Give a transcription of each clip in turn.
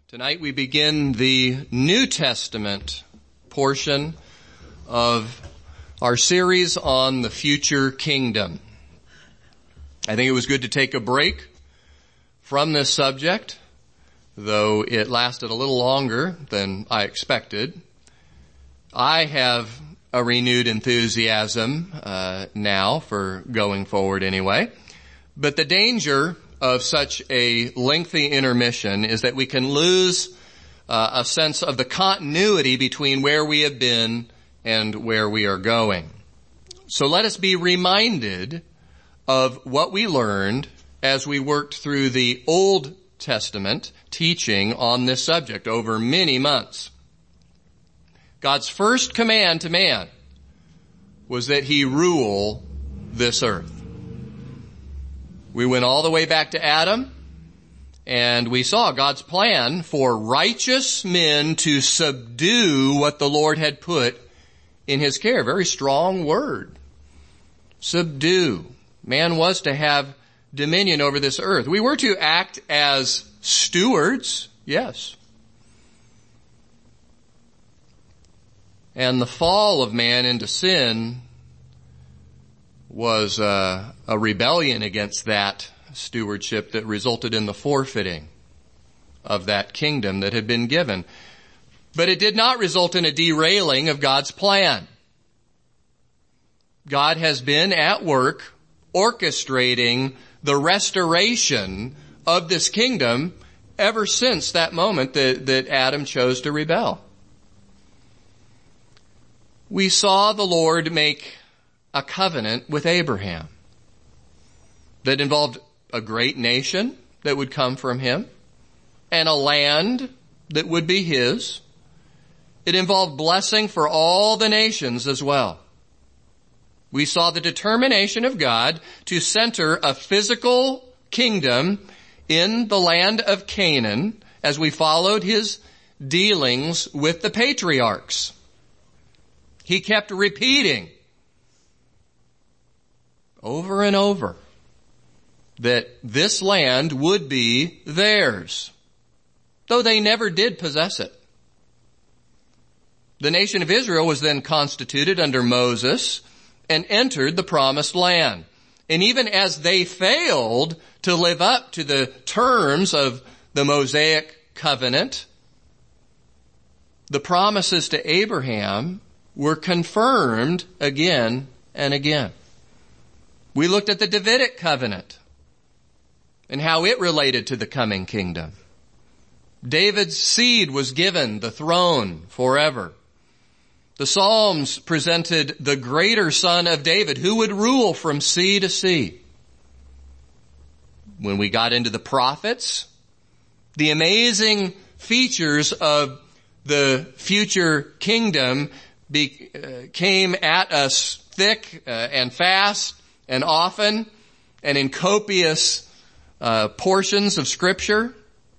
Tonight we begin the New Testament portion of our series on the future kingdom. I think it was good to take a break from this subject, though it lasted a little longer than I expected. I have a renewed enthusiasm now for going forward anyway, but the danger of such a lengthy intermission is that we can lose a sense of the continuity between where we have been and where we are going. So let us be reminded of what we learned as we worked through the Old Testament teaching on this subject over many months. God's first command to man was that he rule this earth. We went all the way back to Adam, and we saw God's plan for righteous men to subdue what the Lord had put in his care. Very strong word. Subdue. Man was to have dominion over this earth. We were to act as stewards, yes. And the fall of man into sin was a rebellion against that stewardship that resulted in the forfeiting of that kingdom that had been given. But it did not result in a derailing of God's plan. God has been at work orchestrating the restoration of this kingdom ever since that moment that Adam chose to rebel. We saw the Lord make a covenant with Abraham that involved a great nation that would come from him and a land that would be his. It involved blessing for all the nations as well. We saw the determination of God to center a physical kingdom in the land of Canaan as we followed his dealings with the patriarchs. He kept repeating over and over that this land would be theirs, though they never did possess it. The nation of Israel was then constituted under Moses and entered the promised land. And even as they failed to live up to the terms of the Mosaic covenant, the promises to Abraham were confirmed again and again. We looked at the Davidic covenant and how it related to the coming kingdom. David's seed was given the throne forever. The Psalms presented the greater son of David who would rule from sea to sea. When we got into the prophets, the amazing features of the future kingdom came at us thick and fast and often and in copious portions of Scripture.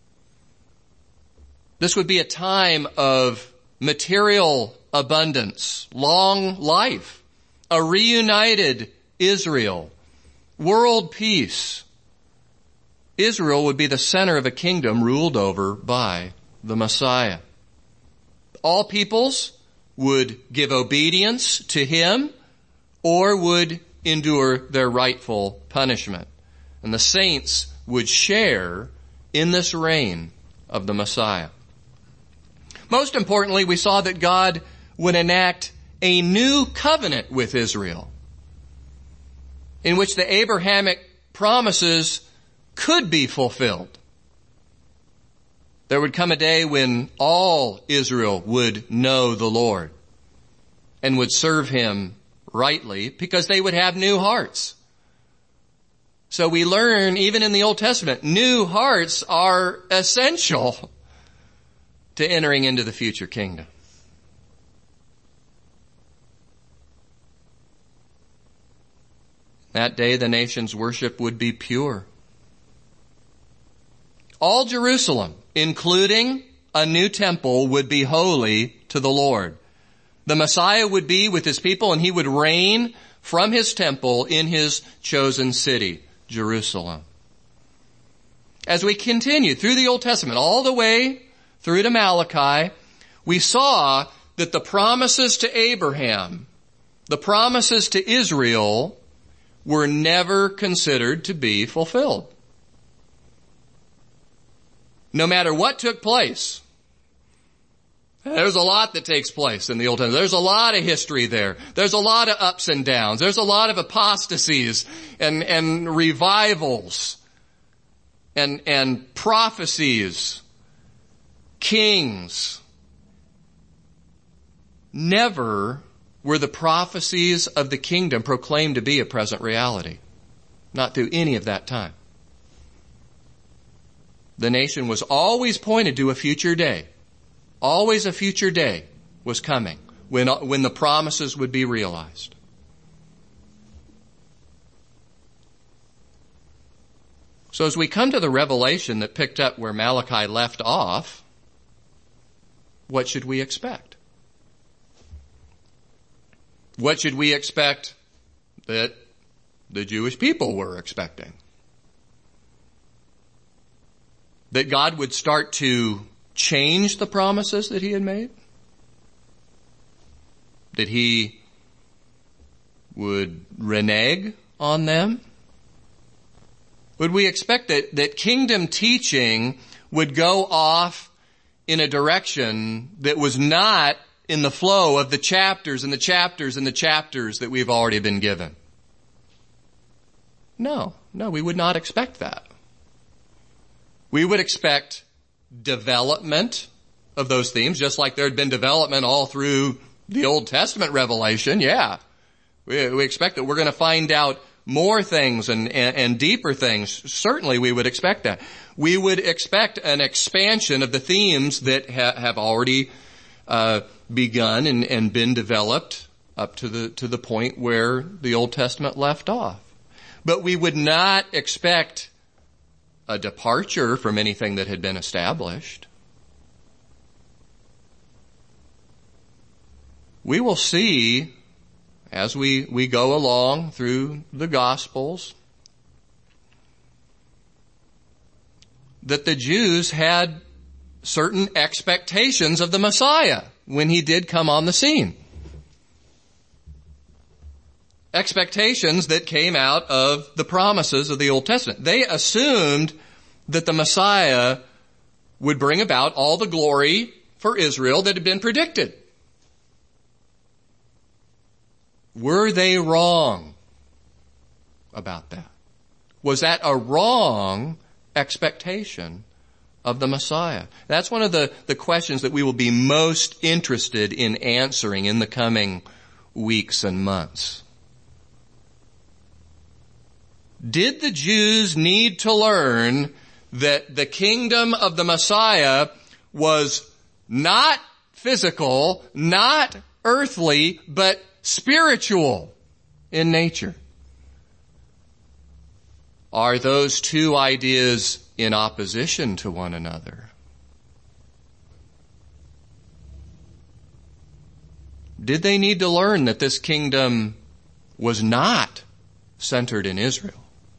This would be a time of material abundance, long life, a reunited Israel, world peace. Israel would be the center of a kingdom ruled over by the Messiah. All peoples would give obedience to him or would endure their rightful punishment. And the saints would share in this reign of the Messiah. Most importantly, we saw that God would enact a new covenant with Israel in which the Abrahamic promises could be fulfilled. There would come a day when all Israel would know the Lord and would serve him rightly because they would have new hearts. So we learn, even in the Old Testament, new hearts are essential to entering into the future kingdom. That day the nation's worship would be pure. All Jerusalem, including a new temple, would be holy to the Lord. The Messiah would be with his people and he would reign from his temple in his chosen city, Jerusalem. As we continue through the Old Testament, all the way through to Malachi, we saw that the promises to Abraham, the promises to Israel, were never considered to be fulfilled. No matter what took place. There's a lot that takes place in the Old Testament. There's a lot of history there. There's a lot of ups and downs. There's a lot of apostasies and revivals and prophecies, kings. Never were the prophecies of the kingdom proclaimed to be a present reality. Not through any of that time. The nation was always pointed to a future day. Always a future day was coming when the promises would be realized. So as we come to the revelation that picked up where Malachi left off, what should we expect? What should we expect that the Jewish people were expecting? That God would start to change the promises that he had made? That he would renege on them? Would we expect that kingdom teaching would go off in a direction that was not in the flow of the chapters and the chapters and the chapters that we've already been given? No, we would not expect that. We would expect development of those themes, just like there had been development all through the Old Testament revelation. Yeah. We expect that we're going to find out more things and deeper things. Certainly we would expect that. We would expect an expansion of the themes that have already begun and been developed up to the point where the Old Testament left off. But we would not expect a departure from anything that had been established. We will see as we go along through the Gospels that the Jews had certain expectations of the Messiah when he did come on the scene. Expectations that came out of the promises of the Old Testament. They assumed that the Messiah would bring about all the glory for Israel that had been predicted. Were they wrong about that? Was that a wrong expectation of the Messiah? That's one of the questions that we will be most interested in answering in the coming weeks and months. Did the Jews need to learn that the kingdom of the Messiah was not physical, not earthly, but spiritual in nature? Are those two ideas in opposition to one another? Did they need to learn that this kingdom was not centered in Israel?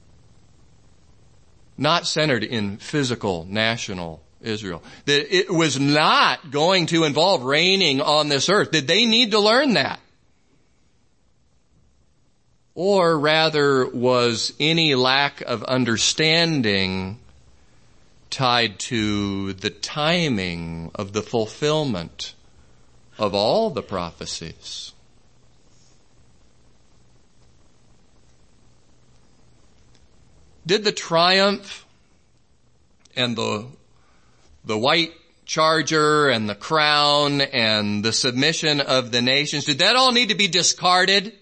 Not centered in physical, national Israel. That it was not going to involve reigning on this earth. Did they need to learn that? Or rather, was any lack of understanding tied to the timing of the fulfillment of all the prophecies? Did the triumph and the white charger and the crown and the submission of the nations, did that all need to be discarded?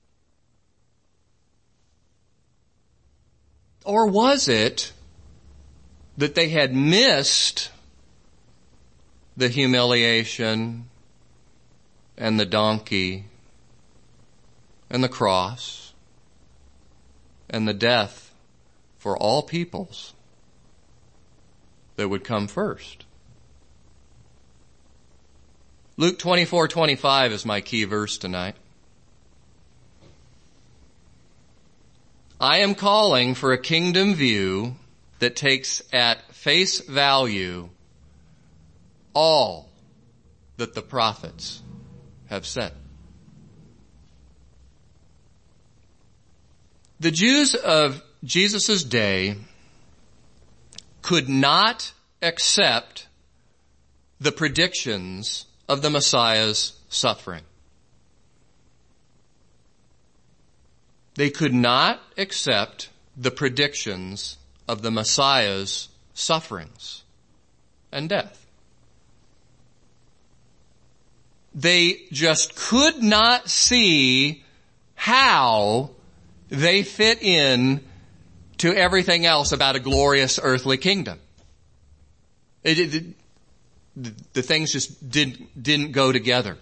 Or was it that they had missed the humiliation and the donkey and the cross and the death for all peoples that would come first? Luke 24:25 is my key verse tonight. I am calling for a kingdom view that takes at face value all that the prophets have said. The Jews of Jesus' day could not accept the predictions of the Messiah's suffering. They could not accept the predictions of the Messiah's sufferings and death. They just could not see how they fit in to everything else about a glorious earthly kingdom. The things just didn't go together.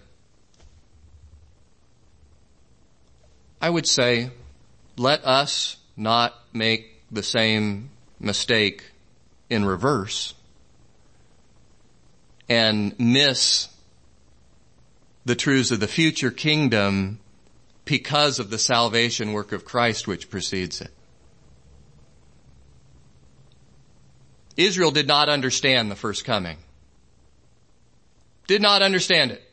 I would say, let us not make the same mistake in reverse and miss the truths of the future kingdom because of the salvation work of Christ which precedes it. Israel did not understand the first coming. Did not understand it.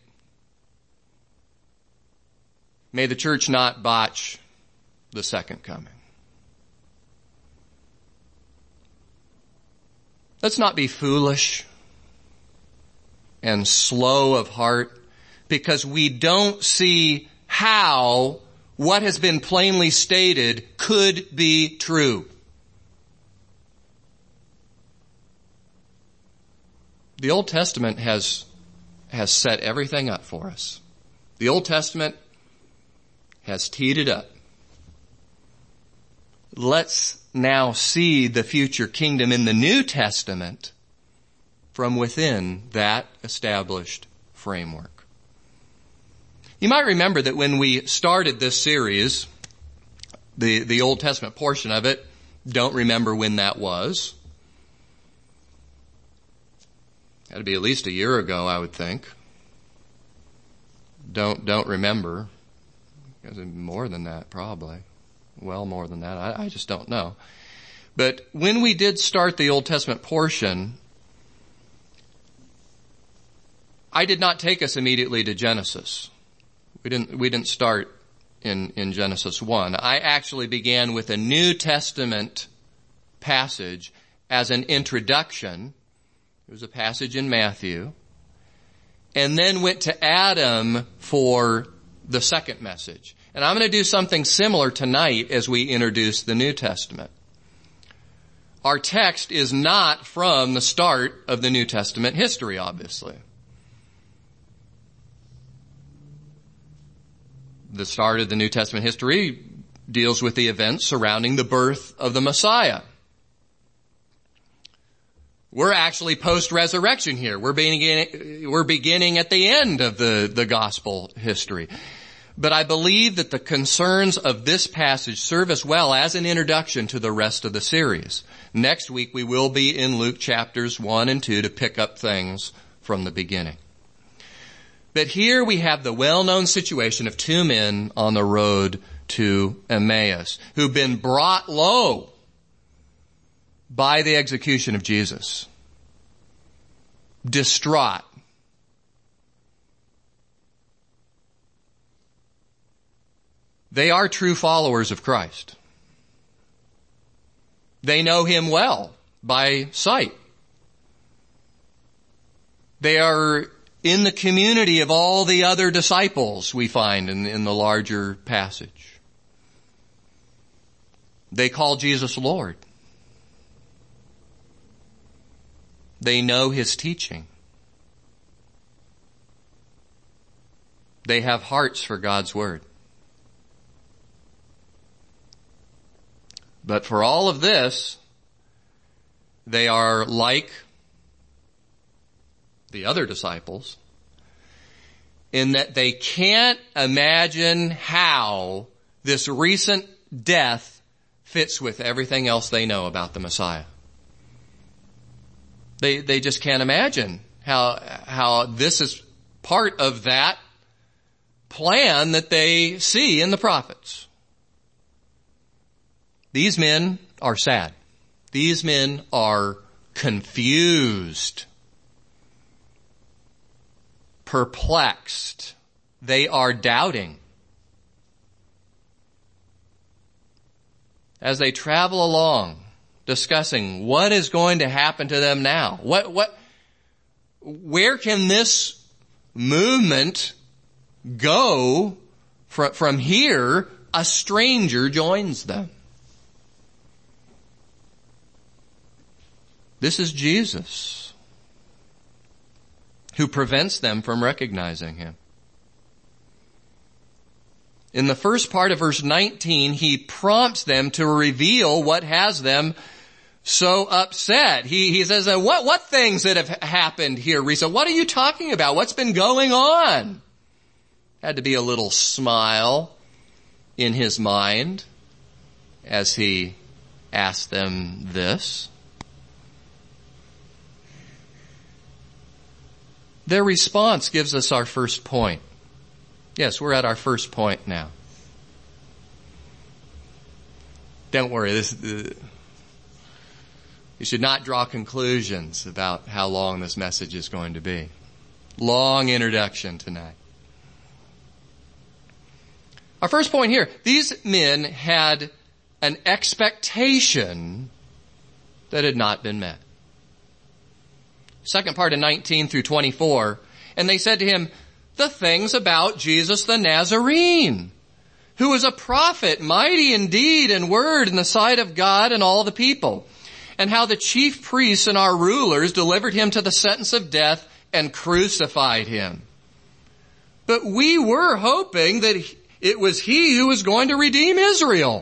May the church not botch the second coming. Let's not be foolish and slow of heart because we don't see how what has been plainly stated could be true. The Old Testament has set everything up for us. The Old Testament has teed it up. Let's now see the future kingdom in the New Testament from within that established framework. You might remember that when we started this series, the Old Testament portion of it, don't remember when that was. That'd be at least a year ago, I would think. Don't remember. More than that, probably. Well, more than that. I just don't know. But when we did start the Old Testament portion, I did not take us immediately to Genesis. We didn't start in Genesis 1. I actually began with a New Testament passage as an introduction. It was a passage in Matthew. And then went to Adam for the second message. And I'm going to do something similar tonight as we introduce the New Testament. Our text is not from the start of the New Testament history, obviously. The start of the New Testament history deals with the events surrounding the birth of the Messiah. We're actually post-resurrection here. We're beginning at the end of the gospel history. But I believe that the concerns of this passage serve as well as an introduction to the rest of the series. Next week we will be in Luke chapters 1 and 2 to pick up things from the beginning. But here we have the well-known situation of two men on the road to Emmaus who've been brought low by the execution of Jesus. Distraught. They are true followers of Christ. They know Him well by sight. They are in the community of all the other disciples we find in the larger passage. They call Jesus Lord. They know His teaching. They have hearts for God's Word. But for all of this, they are like the other disciples in that they can't imagine how this recent death fits with everything else they know about the Messiah. They just can't imagine how this is part of that plan that they see in the prophets. These men are sad. These men are confused. perplexed. They are doubting. As they travel along, discussing what is going to happen to them now. Where can this movement go from here? A stranger joins them. This is Jesus, who prevents them from recognizing him. In the first part of verse 19, he prompts them to reveal what has them so upset. He says, what things that have happened here, Risa? What are you talking about? What's been going on? Had to be a little smile in his mind as he asked them this. Their response gives us our first point. Yes, we're at our first point now. Don't worry, you should not draw conclusions about how long this message is going to be. Long introduction tonight. Our first point here, these men had an expectation that had not been met. Second part of 19 through 24, and they said to him, the things about Jesus the Nazarene, who was a prophet, mighty in deed and word in the sight of God and all the people, and how the chief priests and our rulers delivered him to the sentence of death and crucified him. But we were hoping that it was he who was going to redeem Israel.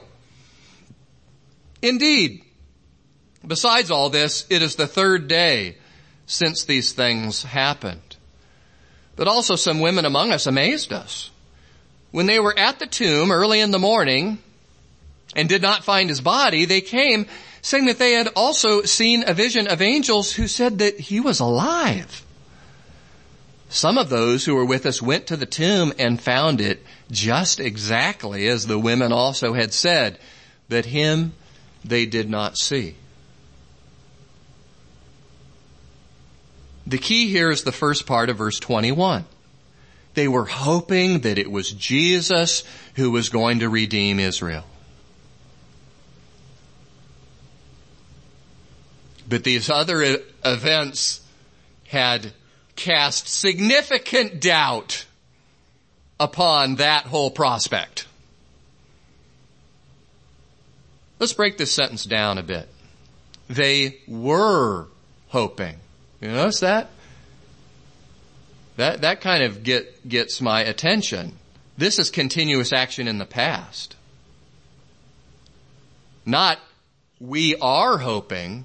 Indeed, besides all this, it is the third day since these things happened. But also some women among us amazed us. When they were at the tomb early in the morning and did not find his body, they came saying that they had also seen a vision of angels who said that he was alive. Some of those who were with us went to the tomb and found it just exactly as the women also had said, but him they did not see. The key here is the first part of verse 21. They were hoping that it was Jesus who was going to redeem Israel. But these other events had cast significant doubt upon that whole prospect. Let's break this sentence down a bit. They were hoping. You notice that? That kind of gets my attention. This is continuous action in the past. Not we are hoping.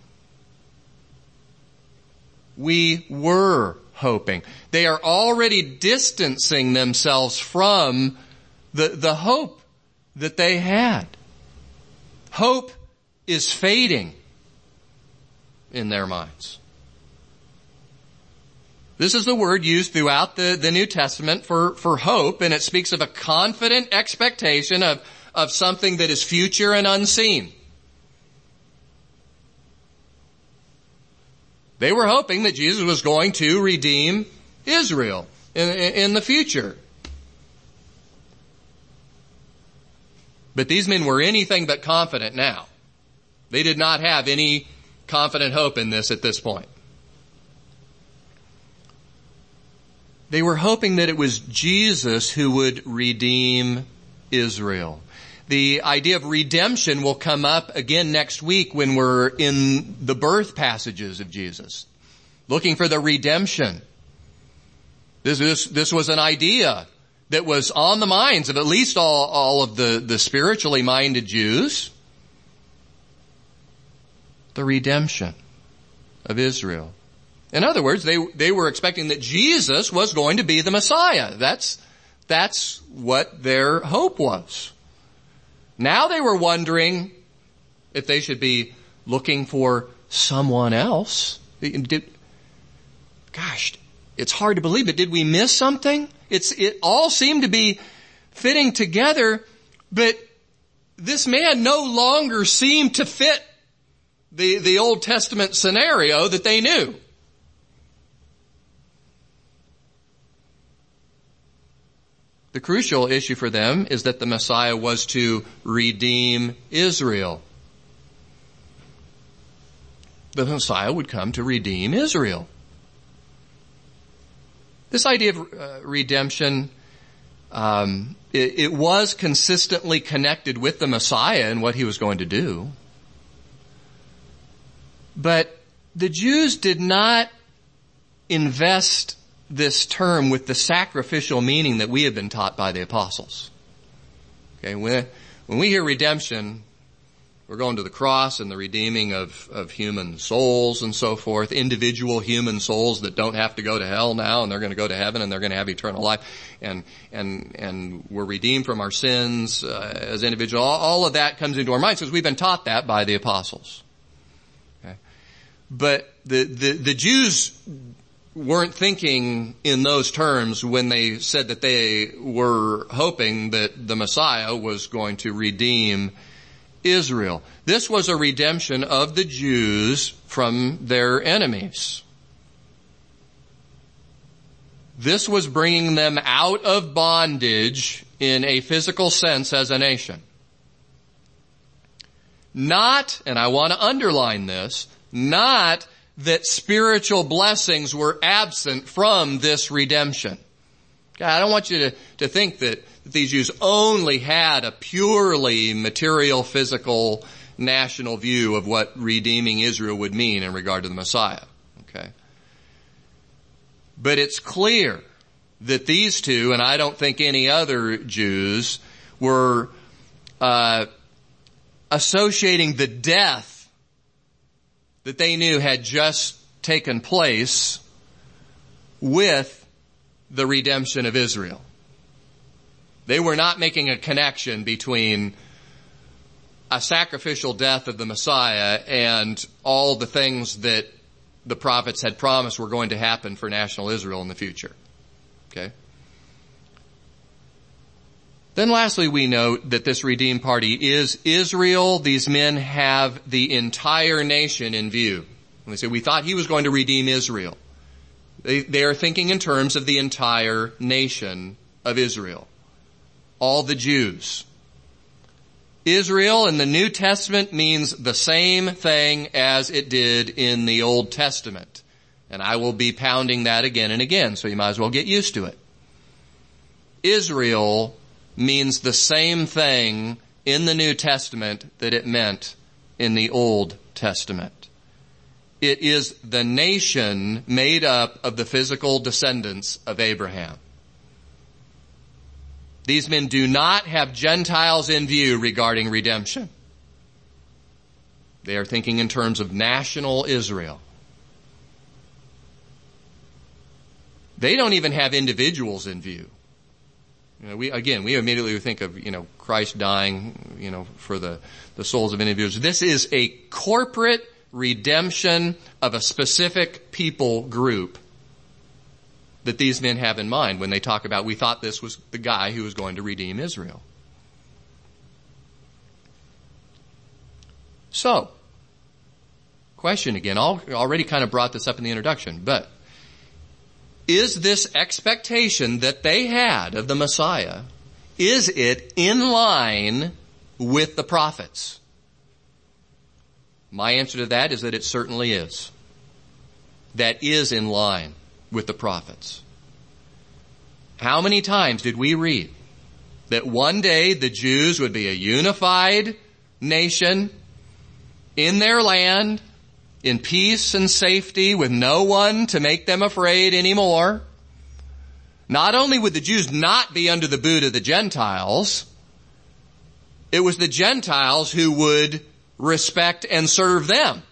We were hoping. They are already distancing themselves from the hope that they had. Hope is fading in their minds. This is the word used throughout the New Testament for hope, and it speaks of a confident expectation of something that is future and unseen. They were hoping that Jesus was going to redeem Israel in the future. But these men were anything but confident now. They did not have any confident hope in this at this point. They were hoping that it was Jesus who would redeem Israel. The idea of redemption will come up again next week when we're in the birth passages of Jesus, looking for the redemption. This was an idea that was on the minds of at least all of the spiritually minded Jews. The redemption of Israel. In other words, they were expecting that Jesus was going to be the Messiah. That's what their hope was. Now they were wondering if they should be looking for someone else. Gosh, it's hard to believe, but did we miss something? It all seemed to be fitting together, but this man no longer seemed to fit the Old Testament scenario that they knew. The crucial issue for them is that the Messiah was to redeem Israel. The Messiah would come to redeem Israel. This idea of redemption, it was consistently connected with the Messiah and what he was going to do. But the Jews did not invest this term with the sacrificial meaning that we have been taught by the apostles. Okay, when we hear redemption, we're going to the cross and the redeeming of human souls and so forth, individual human souls that don't have to go to hell now and they're going to go to heaven and they're going to have eternal life, and we're redeemed from our sins as individuals. All of that comes into our minds because we've been taught that by the apostles. Okay? But the Jews weren't thinking in those terms when they said that they were hoping that the Messiah was going to redeem Israel. This was a redemption of the Jews from their enemies. This was bringing them out of bondage in a physical sense as a nation. Not, and I want to underline this, not that spiritual blessings were absent from this redemption. Okay, I don't want you to think that these Jews only had a purely material, physical, national view of what redeeming Israel would mean in regard to the Messiah. Okay. But it's clear that these two, and I don't think any other Jews, were associating the death that they knew had just taken place with the redemption of Israel. They were not making a connection between a sacrificial death of the Messiah and all the things that the prophets had promised were going to happen for national Israel in the future. Okay? Then lastly, we note that this redeemed party is Israel. These men have the entire nation in view. When they say, we thought he was going to redeem Israel. They are thinking in terms of the entire nation of Israel. All the Jews. Israel in the New Testament means the same thing as it did in the Old Testament. And I will be pounding that again and again, so you might as well get used to it. Israel means the same thing in the New Testament that it meant in the Old Testament. It is the nation made up of the physical descendants of Abraham. These men do not have Gentiles in view regarding redemption. They are thinking in terms of national Israel. They don't even have individuals in view. You know, we immediately think of, Christ dying, for the souls of individuals. This is a corporate redemption of a specific people group that these men have in mind when they talk about, we thought this was the guy who was going to redeem Israel. So, question again, already kind of brought this up in the introduction, but is this expectation that they had of the Messiah, is it in line with the prophets? My answer to that is that it certainly is. That is in line with the prophets. How many times did we read that one day the Jews would be a unified nation in their land, in peace and safety, with no one to make them afraid anymore? Not only would the Jews not be under the boot of the Gentiles, it was the Gentiles who would respect and serve them.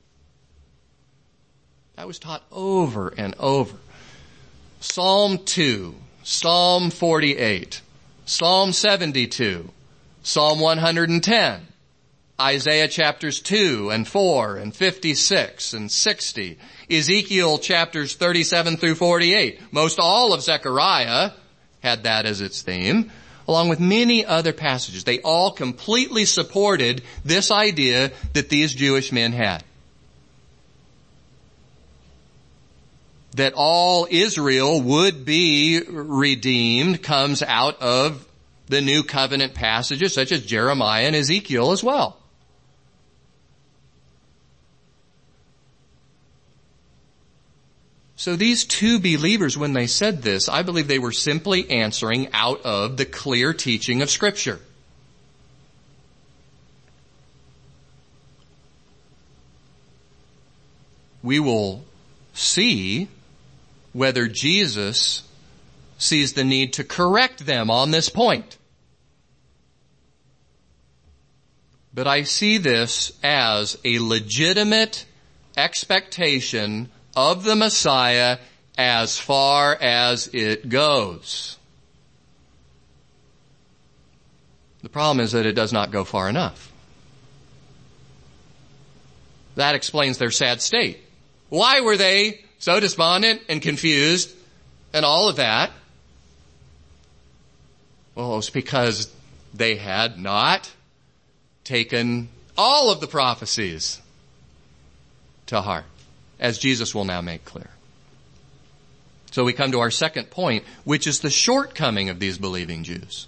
That was taught over and over. Psalm 2, Psalm 48, Psalm 72, Psalm 110, Isaiah chapters 2 and 4 and 56 and 60, Ezekiel chapters 37 through 48. Most all of Zechariah had that as its theme, along with many other passages. They all completely supported this idea that these Jewish men had. that all Israel would be redeemed comes out of the New Covenant passages such as Jeremiah and Ezekiel as well. So these two believers, when they said this, I believe they were simply answering out of the clear teaching of Scripture. We will see whether Jesus sees the need to correct them on this point. But I see this as a legitimate expectation of the Messiah as far as it goes. The problem is that it does not go far enough. That explains their sad state. Why were they so despondent and confused and all of that? Well, it's because they had not taken all of the prophecies to heart, as Jesus will now make clear. So we come to our second point, which is the shortcoming of these believing Jews.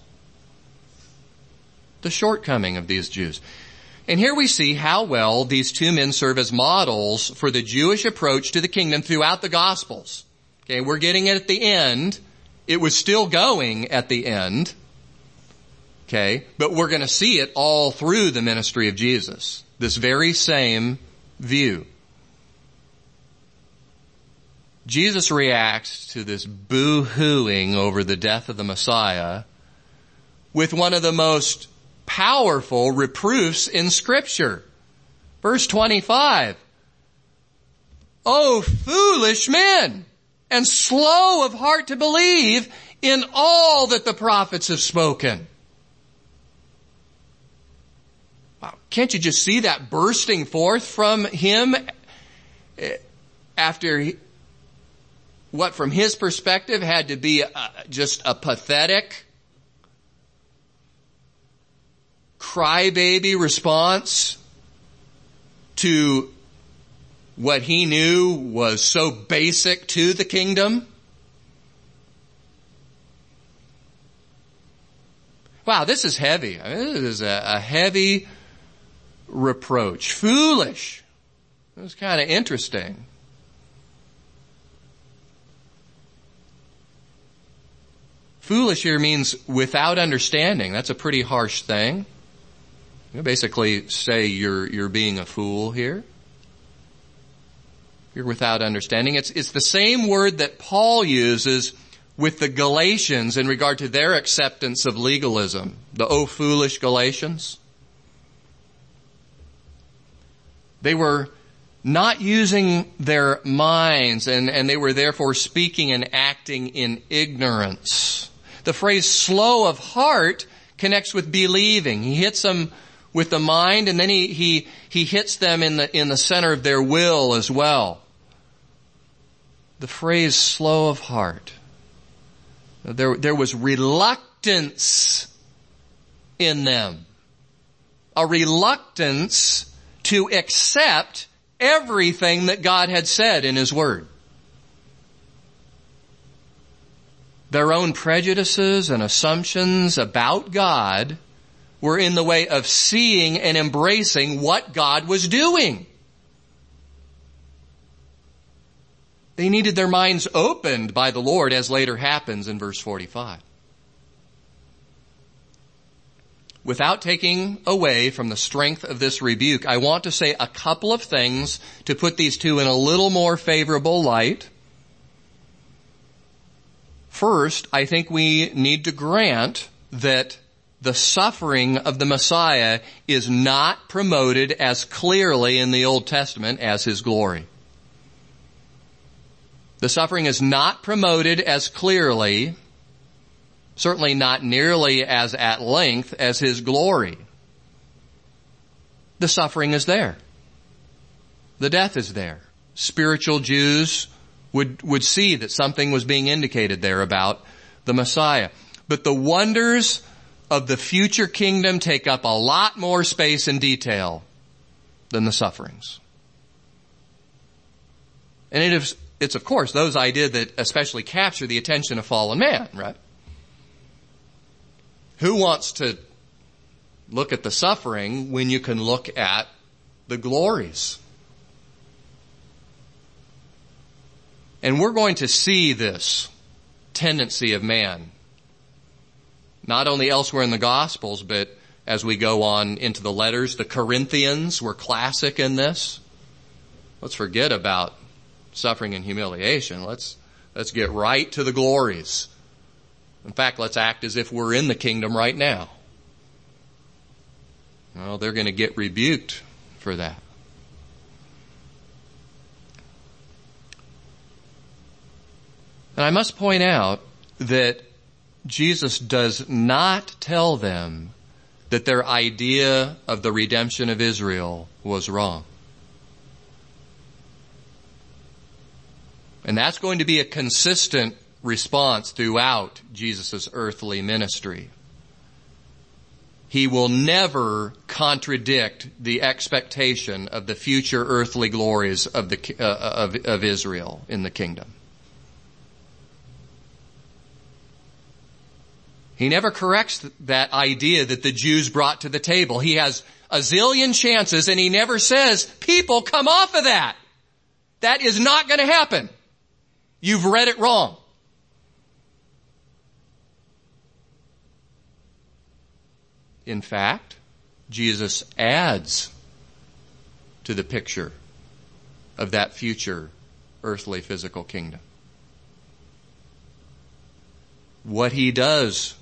The shortcoming of these Jews. And here we see how well these two men serve as models for the Jewish approach to the kingdom throughout the Gospels. Okay, we're getting it at the end. It was still going at the end. Okay, but we're going to see it all through the ministry of Jesus. This very same view. Jesus reacts to this boo-hooing over the death of the Messiah with one of the most powerful reproofs in Scripture. Verse 25. Oh, foolish men, and slow of heart to believe in all that the prophets have spoken. Wow, can't you just see that bursting forth from him after what from his perspective had to be just a pathetic crybaby response to what he knew was so basic to the kingdom? Wow, this is heavy. I mean, this is a heavy reproach. Foolish. It was kind of interesting. Foolish here means without understanding. That's a pretty harsh thing. You basically say you're being a fool here. You're without understanding. It's the same word that Paul uses with the Galatians in regard to their acceptance of legalism. The "O foolish Galatians." They were not using their minds and they were therefore speaking and acting in ignorance. The phrase slow of heart connects with believing. He hits them with the mind, and then he hits them in the center of their will as well. The phrase slow of heart. There was reluctance in them. A reluctance to accept everything that God had said in His Word. Their own prejudices and assumptions about God were in the way of seeing and embracing what God was doing. They needed their minds opened by the Lord, as later happens in verse 45. Without taking away from the strength of this rebuke, I want to say a couple of things to put these two in a little more favorable light. First, I think we need to grant that the suffering of the Messiah is not promoted as clearly in the Old Testament as His glory. The suffering is not promoted as clearly, certainly not nearly as at length as His glory. The suffering is there. The death is there. Spiritual Jews would see that something was being indicated there about the Messiah. But the wonders of the future kingdom take up a lot more space and detail than the sufferings. And it is it's of course those ideas that especially capture the attention of fallen man, right? Who wants to look at the suffering when you can look at the glories? And we're going to see this tendency of man, not only elsewhere in the Gospels, but as we go on into the letters. The Corinthians were classic in this. Let's forget about suffering and humiliation. Let's get right to the glories. In fact, let's act as if we're in the kingdom right now. Well, they're going to get rebuked for that. And I must point out that Jesus does not tell them that their idea of the redemption of Israel was wrong. And that's going to be a consistent response throughout Jesus' earthly ministry. He will never contradict the expectation of the future earthly glories of Israel in the kingdom. He never corrects that idea that the Jews brought to the table. He has a zillion chances and he never says, people, come off of that. That is not going to happen. You've read it wrong. In fact, Jesus adds to the picture of that future earthly physical kingdom. What he does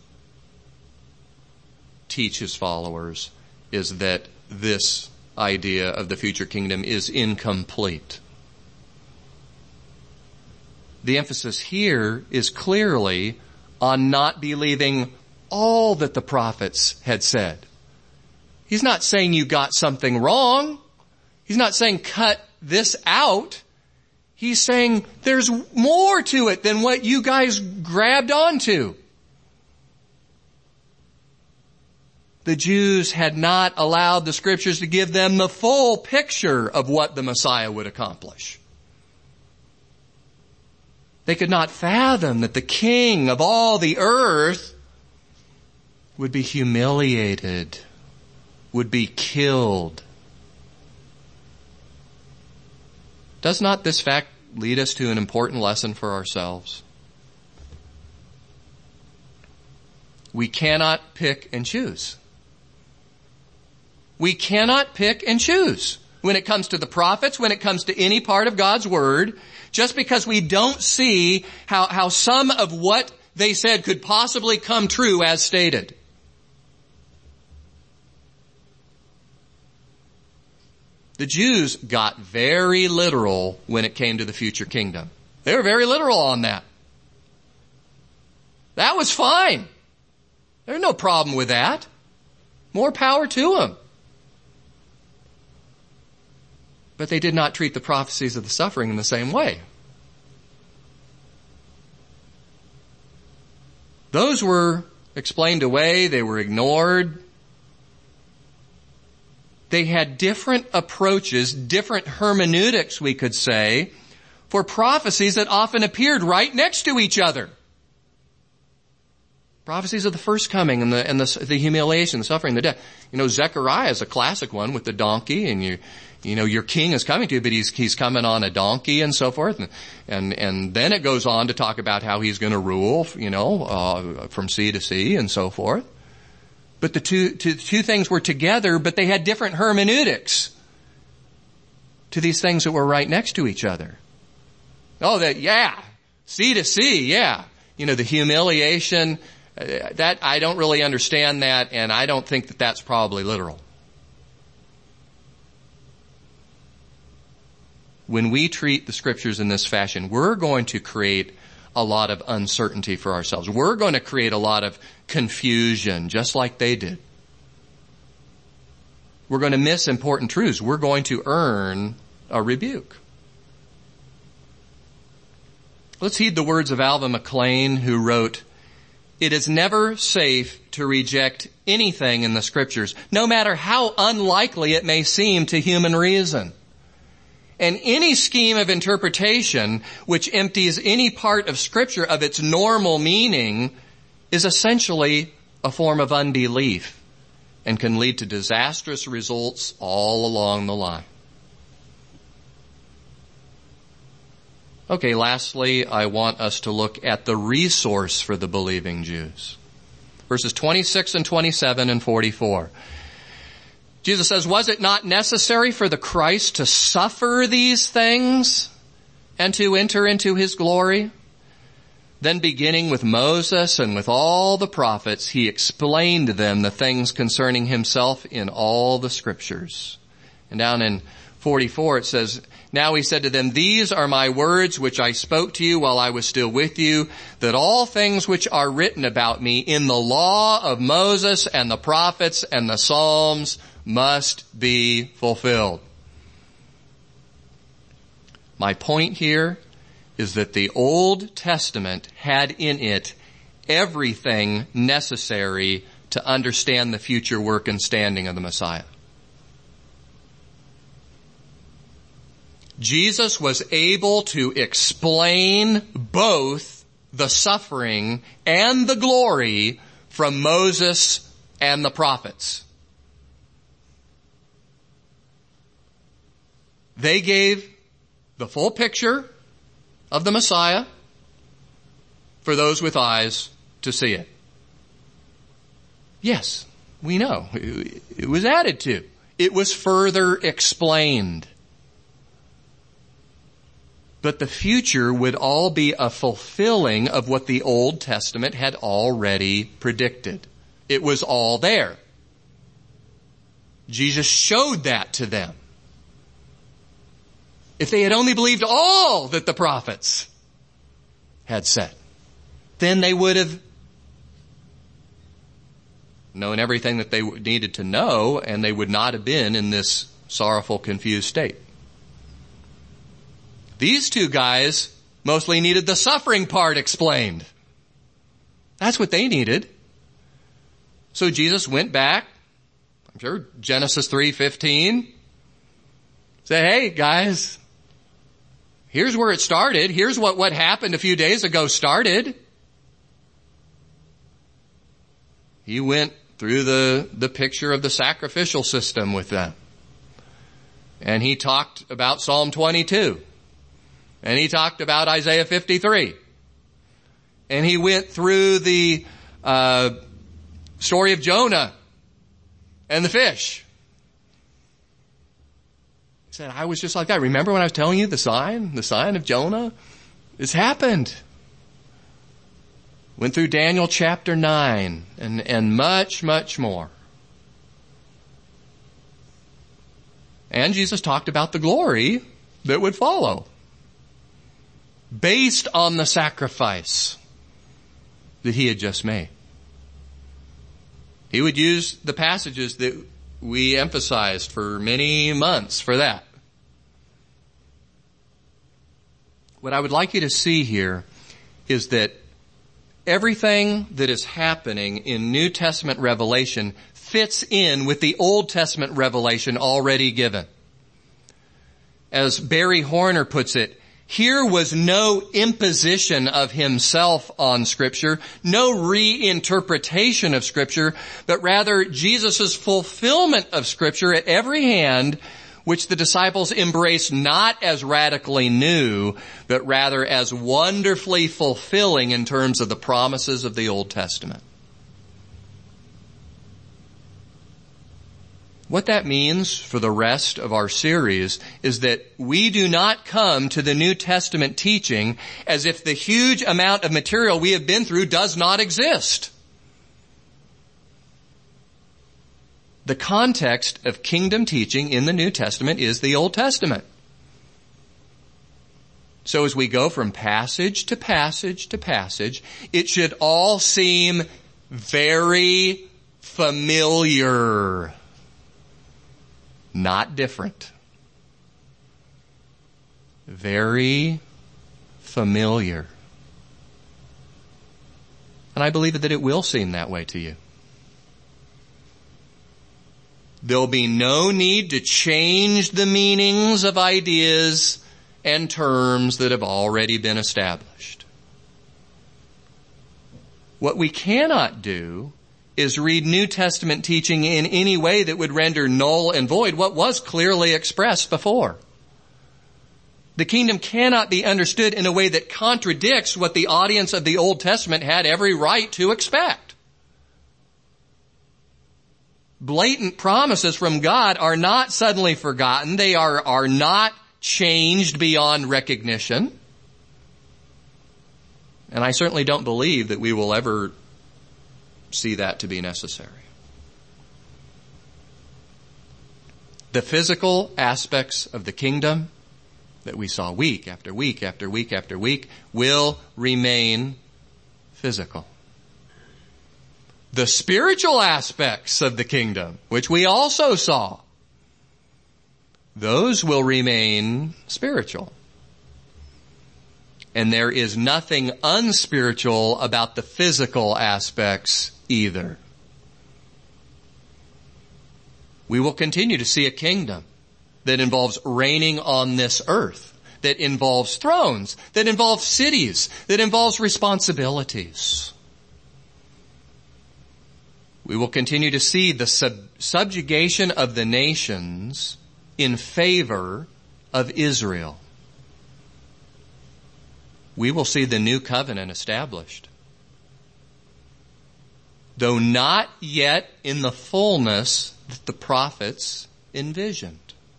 teach his followers is that this idea of the future kingdom is incomplete. The emphasis here is clearly on not believing all that the prophets had said. He's not saying you got something wrong. He's not saying cut this out. He's saying there's more to it than what you guys grabbed onto. The Jews had not allowed the scriptures to give them the full picture of what the Messiah would accomplish. They could not fathom that the king of all the earth would be humiliated, would be killed. Does not this fact lead us to an important lesson for ourselves? We cannot pick and choose. We cannot pick and choose when it comes to the prophets, when it comes to any part of God's Word, just because we don't see how some of what they said could possibly come true as stated. The Jews got very literal when it came to the future kingdom. They were very literal on that. That was fine. There's no problem with that. More power to them. But they did not treat the prophecies of the suffering in the same way. Those were explained away. They were ignored. They had different approaches, different hermeneutics, we could say, for prophecies that often appeared right next to each other. Prophecies of the first coming and the humiliation, the suffering, the death. Zechariah is a classic one with the donkey, and your king is coming to you, but he's coming on a donkey and so forth. And then it goes on to talk about how he's going to rule, from sea to sea and so forth. But the two things were together, but they had different hermeneutics to these things that were right next to each other. Sea to sea, yeah. The humiliation, that I don't really understand that, and I don't think that that's probably literal. When we treat the scriptures in this fashion, we're going to create a lot of uncertainty for ourselves. We're going to create a lot of confusion, just like they did. We're going to miss important truths. We're going to earn a rebuke. Let's heed the words of Alva McClain, who wrote, "It is never safe to reject anything in the scriptures, no matter how unlikely it may seem to human reason. And any scheme of interpretation which empties any part of Scripture of its normal meaning is essentially a form of unbelief and can lead to disastrous results all along the line. Okay, lastly, I want us to look at the resource for the believing Jews. Verses 26 and 27 and 44. Jesus says, was it not necessary for the Christ to suffer these things and to enter into his glory? Then beginning with Moses and with all the prophets, he explained to them the things concerning himself in all the scriptures. And down in 44 it says, now he said to them, these are my words which I spoke to you while I was still with you, that all things which are written about me in the law of Moses and the prophets and the Psalms must be fulfilled. My point here is that the Old Testament had in it everything necessary to understand the future work and standing of the Messiah. Jesus was able to explain both the suffering and the glory from Moses and the prophets. They gave the full picture of the Messiah for those with eyes to see it. Yes, we know. It was added to. It was further explained. But the future would all be a fulfilling of what the Old Testament had already predicted. It was all there. Jesus showed that to them. If they had only believed all that the prophets had said, then they would have known everything that they needed to know, and they would not have been in this sorrowful, confused state. These two guys mostly needed the suffering part explained. That's what they needed. So Jesus went back, I'm sure Genesis 3:15, said, hey guys, here's where it started. Here's what happened a few days ago started. He went through the picture of the sacrificial system with them. And he talked about Psalm 22. And he talked about Isaiah 53. And he went through the story of Jonah and the fish. He said, I was just like that. Remember when I was telling you the sign of Jonah? It's happened. Went through Daniel chapter 9 and much, much more. And Jesus talked about the glory that would follow, based on the sacrifice that he had just made. He would use the passages that we emphasized for many months for that. What I would like you to see here is that everything that is happening in New Testament revelation fits in with the Old Testament revelation already given. As Barry Horner puts it, here was no imposition of himself on Scripture, no reinterpretation of Scripture, but rather Jesus' fulfillment of Scripture at every hand, which the disciples embraced not as radically new, but rather as wonderfully fulfilling in terms of the promises of the Old Testament. What that means for the rest of our series is that we do not come to the New Testament teaching as if the huge amount of material we have been through does not exist. The context of kingdom teaching in the New Testament is the Old Testament. So as we go from passage to passage to passage, it should all seem very familiar. Not different. Very familiar. And I believe that it will seem that way to you. There'll be no need to change the meanings of ideas and terms that have already been established. What we cannot do is read New Testament teaching in any way that would render null and void what was clearly expressed before. The kingdom cannot be understood in a way that contradicts what the audience of the Old Testament had every right to expect. Blatant promises from God are not suddenly forgotten. They are not changed beyond recognition. And I certainly don't believe that we will ever see that to be necessary. The physical aspects of the kingdom that we saw week after week after week after week will remain physical. The spiritual aspects of the kingdom, which we also saw, those will remain spiritual. And there is nothing unspiritual about the physical aspects either. We will continue to see a kingdom that involves reigning on this earth, that involves thrones, that involves cities, that involves responsibilities. We will continue to see the subjugation of the nations in favor of Israel. We will see the new covenant established, though not yet in the fullness that the prophets envisioned.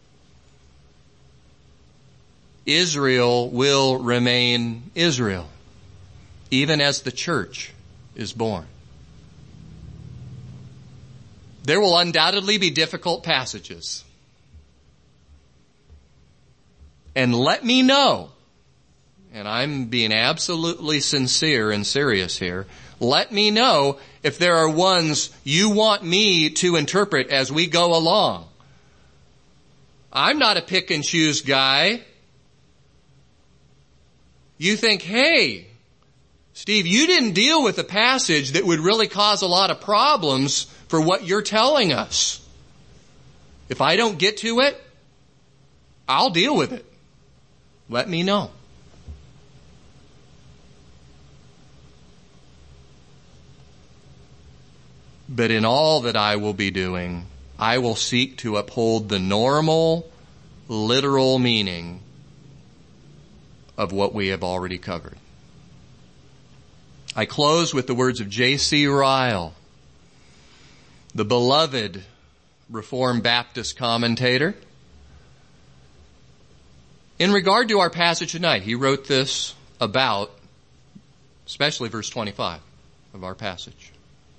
Israel will remain Israel, even as the church is born. There will undoubtedly be difficult passages. And let me know, and I'm being absolutely sincere and serious here, let me know if there are ones you want me to interpret as we go along. I'm not a pick and choose guy. You think, hey, Steve, you didn't deal with a passage that would really cause a lot of problems for what you're telling us. If I don't get to it, I'll deal with it. Let me know. But in all that I will be doing, I will seek to uphold the normal, literal meaning of what we have already covered. I close with the words of J.C. Ryle, the beloved Reformed Baptist commentator. In regard to our passage tonight, he wrote this about, especially verse 25 of our passage.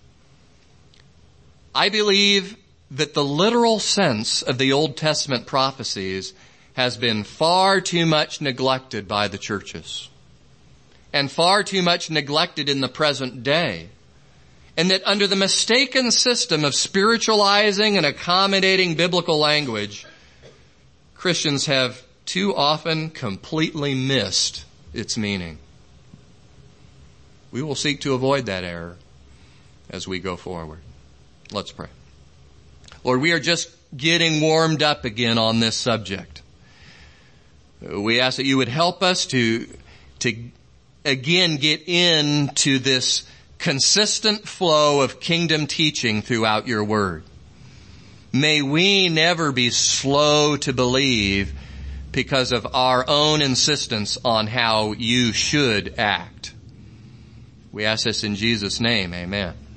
I believe that the literal sense of the Old Testament prophecies has been far too much neglected by the churches, and far too much neglected in the present day, and that under the mistaken system of spiritualizing and accommodating biblical language, Christians have too often completely missed its meaning. We will seek to avoid that error as we go forward. Let's pray. Lord, we are just getting warmed up again on this subject. We ask that you would help us to again get into this consistent flow of kingdom teaching throughout your word. May we never be slow to believe because of our own insistence on how you should act. We ask this in Jesus' name. Amen.